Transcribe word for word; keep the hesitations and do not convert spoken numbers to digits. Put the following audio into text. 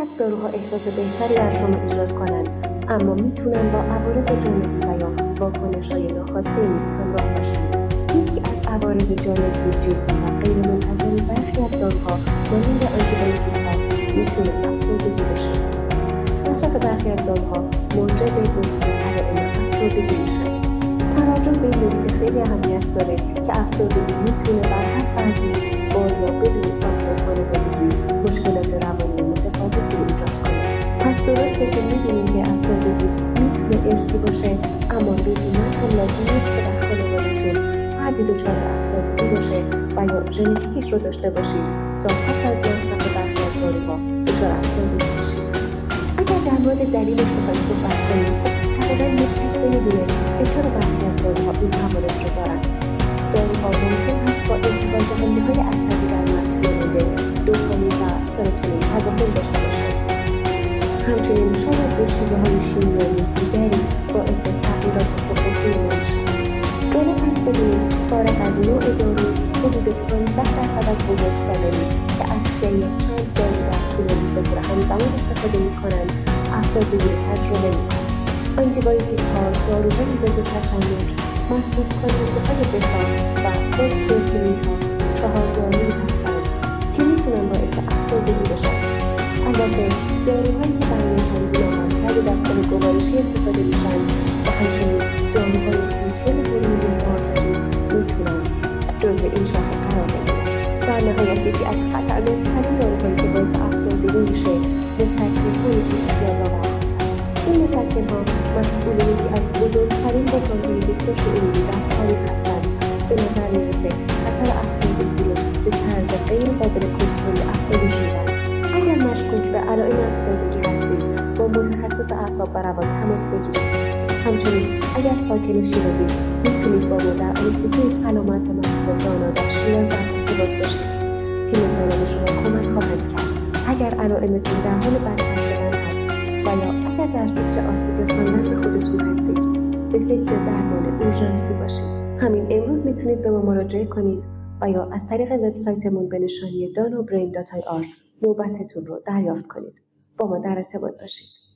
هست داروها احساس بهتری در شما ایجاد کنند، اما میتونن با عوارض جانبی و یا واکنش‌های ناخواسته نیز همراه باشند. یکی از عوارض جانبی جدی و غیرمنتظره برخی از داروها مانند آنتیبیوتیک‌ها میتونه افسردگی بشه. مصرف برخی از داروها موجب بروز علائم افسردگی میشند. توجه به این نکته خیلی اهمیت داره که افسردگی میتونه بر هر فردی با یا بدون سابقه خانوادگی مشکلات روانی متفاوتی رو ایجاد کنه. پس درسته که میدونیم که افسردگی میتونه ارثی باشه، اما لزوما هم لازم نیست که در خانواده‌تون فردی دچار افسردگی باشه و یا ژنتیکش رو داشته باشید تا پس از مصرف برخی از داروها دچار افسردگی بشید. اگر در مورد دلیلش بخوایم صحبت کنیم، تقریبا هیچ کس نمیدونه که چرا برخی از داروها این عوارض رو دارند. داروها ممکن است با انتقال دهنده‌های عصبی در مغز مانند دوپامین و سروتونین تداخل داشته باشند. همچنین شاید به شیوه‌های شیمیایی دیگری باعث تغییرات حقوقی ما بشوند. جالب است بدونید فارغ از نوع دارو، حدود پانزده درصد از بزرگسالانی که از سه یا چند دارو در طول روز به طور همزمان استفاده می‌کنند افسردگی را تجربه می‌کنند. آنتیبیوتیک‌ها، داروهای ضد تشنج، مصدوق کننده‌های بتا و پروتئوستئروئیدها چهارگانه‌ای هستند که می‌تونن باعث افسردگی بشوند. البته داروهایی که برای تنظیم عملکرد دستگاه گوارشی استفاده می‌شوند و همچنین داروهای کنترل هورمونی بارداری می‌تونن جزو این شاخه قرار بگیرند. در نهایت یکی از خطرناک‌ترین داروهایی که باعث افسردگی میشه مسکن‌های اعتیادآور هستند. این مسکن‌ها مسئول یکی از بزرگترین بحران‌های بهداشت عمومی در تاریخ هستند. به نظر میرسه خطر افسردگی رو به طرز غیر قابل کنترل افزایش میدهد. اگر مشکوک به علائم افسردگی هستید، با متخصص اعصاب و روان تماس بگیرید. همچنین اگر ساکن شیرازید، میتونید با ما در آنستیتوی سلامت مغز دانا در شیراز در ارتباط باشید. تیم دانا به شما کمک خواهد کرد. اگر علائمتون در حال بدتر شدن هست و یا اگر در فکر آسیب رساندن به خودتون هستید، به فکر درمان اورژانسی باشید. همین امروز میتونید به ما مراجعه کنید و یا از طریق وبسایتمون به نشانی دانابرین دات آی آر نوبتتون رو دریافت کنید. با ما در ارتباط باشید.